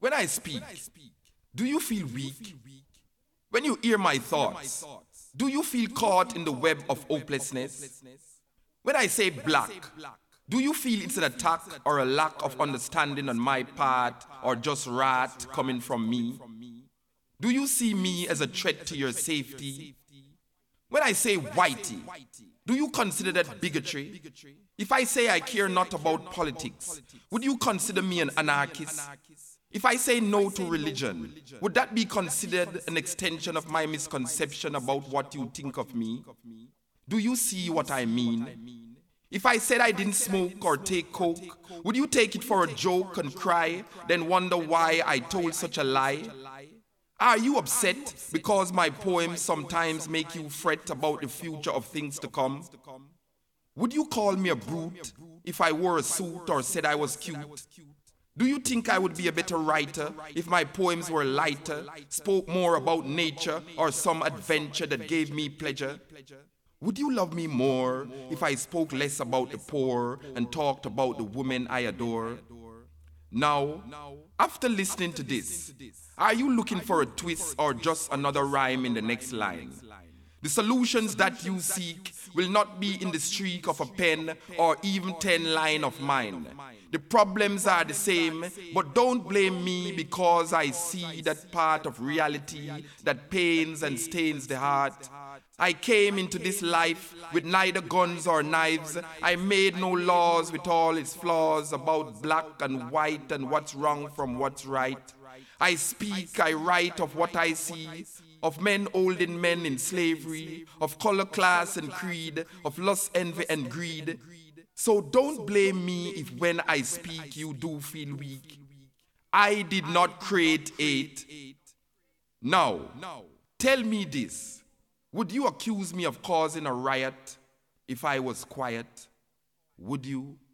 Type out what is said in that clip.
When I speak, do you feel weak? When you hear my thoughts, do you feel caught in the web of hopelessness? When I say black, do you feel it's an attack or a lack of understanding on my part or just wrath coming from me? Do you see me as a threat to your safety? When I say whitey, do you consider that bigotry? If I say I care not about politics, would you consider me an anarchist? If I say no to religion, would that be considered an extension of my misconception about what you think of me? Do you see what I mean? If I said I didn't smoke or take coke, would you take it for a joke and cry, then wonder why I told such a lie? Are you upset because my poems sometimes make you fret about the future of things to come? Would you call me a brute if I wore a suit or said I was cute? Do you think I would be a better writer if my poems were lighter, spoke more about nature or some adventure that gave me pleasure? Would you love me more if I spoke less about the poor and talked about the women I adore? Now, after listening to this, are you looking for a twist or just another rhyme in the next line? The solutions that you seek will not be in the streak of a pen or even 10 lines of mine. The problems are the same, but don't blame me because I see that part of reality that pains and stains the heart. I came into this life with neither guns or knives. I made no laws with all its flaws about black and white and what's wrong from what's right. I speak, I write of what I see, of men holding men in slavery, of color, class and creed, of lust, envy and greed. So don't blame me if when I speak you do feel weak. I did not create hate. Now, tell me this. Would you accuse me of causing a riot if I was quiet? Would you?